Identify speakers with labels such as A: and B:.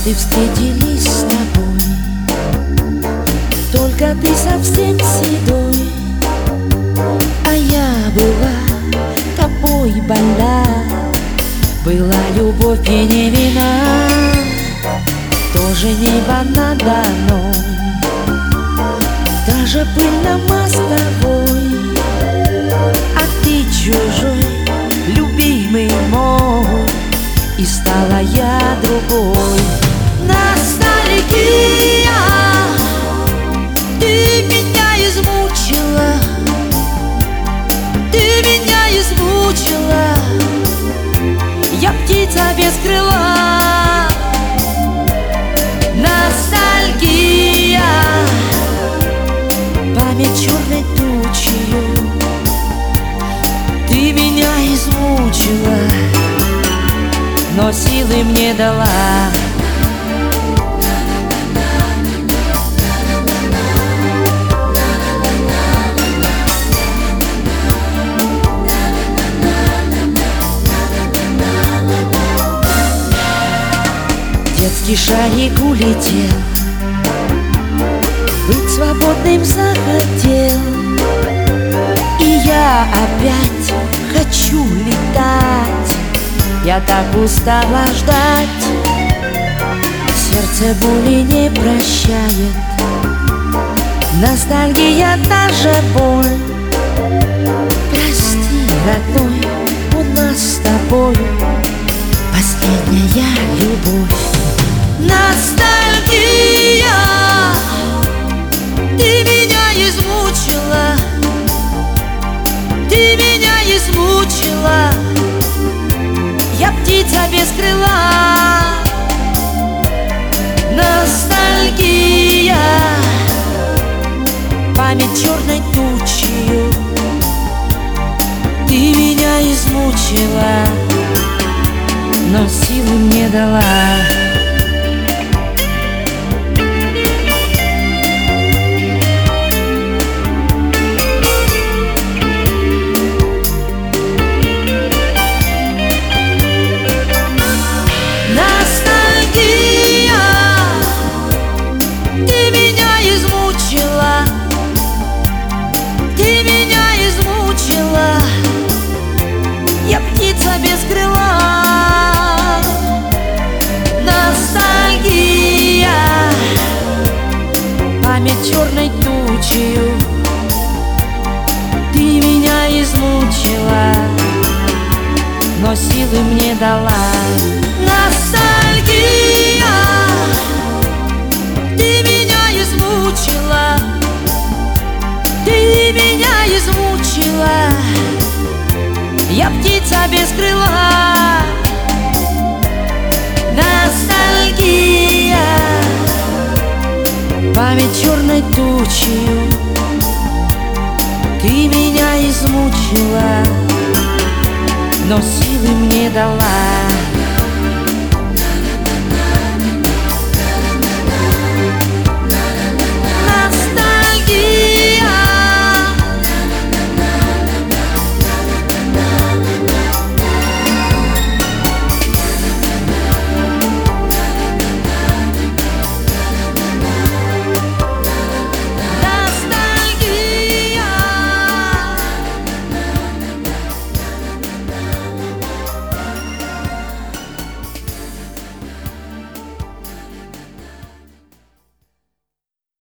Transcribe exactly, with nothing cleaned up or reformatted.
A: Годы встретились с тобой, только ты совсем седой, а я была тобой больна. Была любовь и не вина, тоже небо надо мной, даже пыльно мостовой, а ты чужой, любимый мой, и стала я другой. Ностальгия, ты меня измучила, ты меня измучила. Я птица без крыла. Ностальгия, память черной тучью, ты меня измучила, но силы мне дала. Детский шарик улетел, быть свободным захотел, и я опять хочу летать. Я так устала ждать, сердце боли не прощает, ностальгия та же боль. Прости, родной, у нас с тобой последняя любовь. Ностальгия, ты меня измучила, ты меня измучила. Я птица без крыла. Ностальгия, память черной тучью, ты меня измучила, но силы мне дала. Я птица без крыла. Ностальгия, память черной тучью, ты меня измучила, но силы мне дала. Ностальгия, ты меня измучила, ты меня измучила. Я птица без крыла. Ностальгия, память черной тучью, ты меня измучила, но силы мне дала.